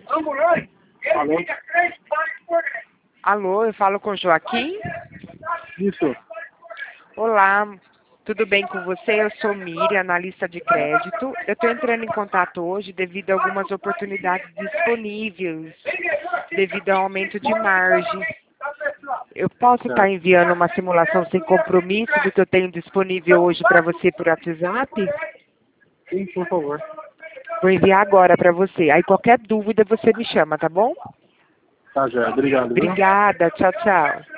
Alô? Alô, eu falo com Joaquim? Isso. Olá, tudo bem com você? Eu sou Miriam, analista de crédito. Eu estou entrando em contato hoje devido a algumas oportunidades disponíveis, devido ao aumento de margem. Eu posso estar Certo. enviando uma simulação sem compromisso do que eu tenho disponível hoje para você por WhatsApp? Sim, por favor. Vou enviar agora para você. Aí qualquer dúvida você me chama, tá bom? Tá, já. Obrigado, viu? Obrigada, tchau, tchau.